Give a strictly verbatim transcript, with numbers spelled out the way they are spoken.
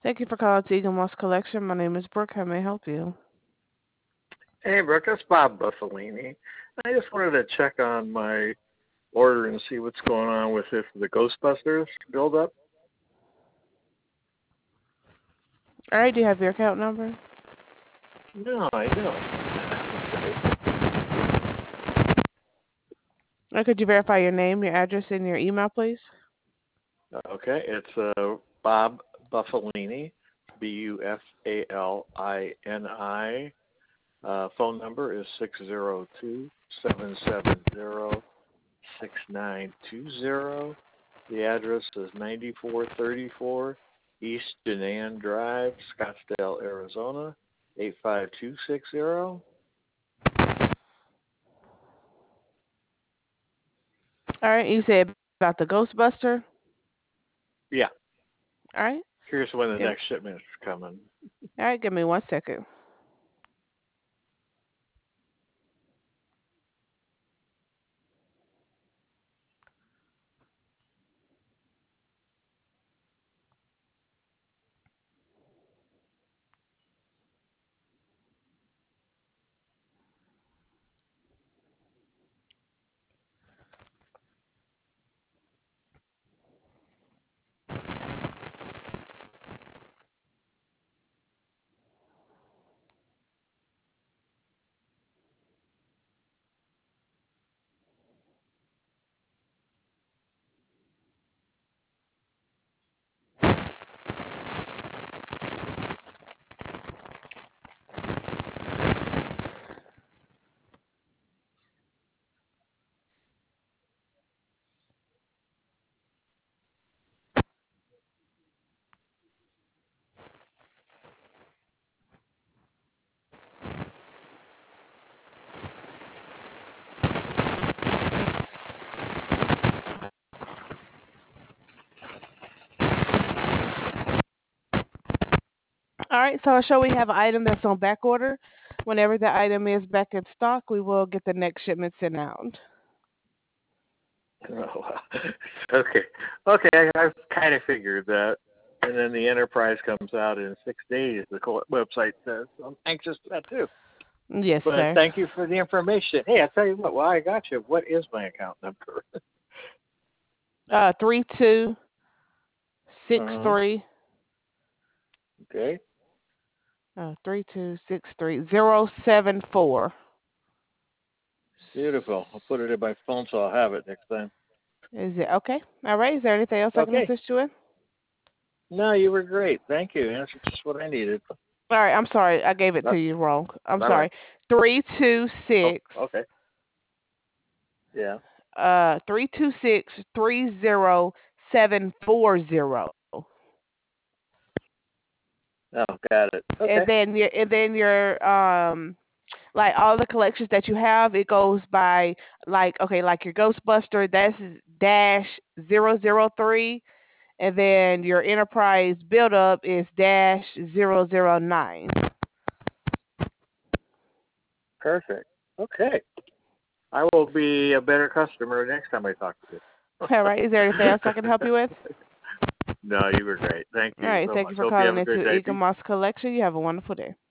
Thank you for calling to Eagle Moss Collection. My name is Brooke. How may I help you? Hey, Brooke, it's Bob Buffalini. I just wanted to check on my order and see what's going on with it for the Ghostbusters build-up. All right, do you have your account number? No, I don't. Or could you verify your name, your address, and your email, please? Okay, it's uh, Bob Buffalini, B U F A L I N I. Uh, phone number is six zero two, seven seven zero, six nine two zero. The address is ninety-four thirty-four East Janan Drive, Scottsdale, Arizona, eight five two six zero. All right, you said about the Ghostbuster? Yeah. All right. Curious when the Give, next shipment is coming. all right, give me one second. All right, so I show we have an item that's on back order. Whenever the item is back in stock, we will get the next shipment sent out. Oh, wow. Okay. Okay, I, I kind of figured that. And then the Enterprise comes out in six days, the co- website says. So I'm anxious for that too. Yes, But sir. thank you for the information. Hey, I tell you what, while I got you, what is my account number? Uh, three two six uh-huh. three. Okay. Uh, three two six three zero seven four. Beautiful. I'll put it in my phone so I'll have it next time. Is it okay? All right. Is there anything else I can Okay. assist you with? No, you were great. Thank you. Answered just what I needed. All right. I'm sorry. I gave it to you wrong. I'm Bye bye. sorry. Three two Oh, six. okay. Yeah. Uh, three two six three zero seven four zero. Oh, got it. And Okay. then your and then your um like all the collections that you have, it goes by like okay, like your Ghostbuster, that's dash zero zero three, and then your Enterprise build up is dash zero zero nine. Perfect. Okay. I will be a better customer next time I talk to All right. Is there anything else I can help you with? you. No, you were great. Thank All you right. so Thank much. you for Hope you calling have a good into day. Eagle Moss Collection. You have a wonderful day.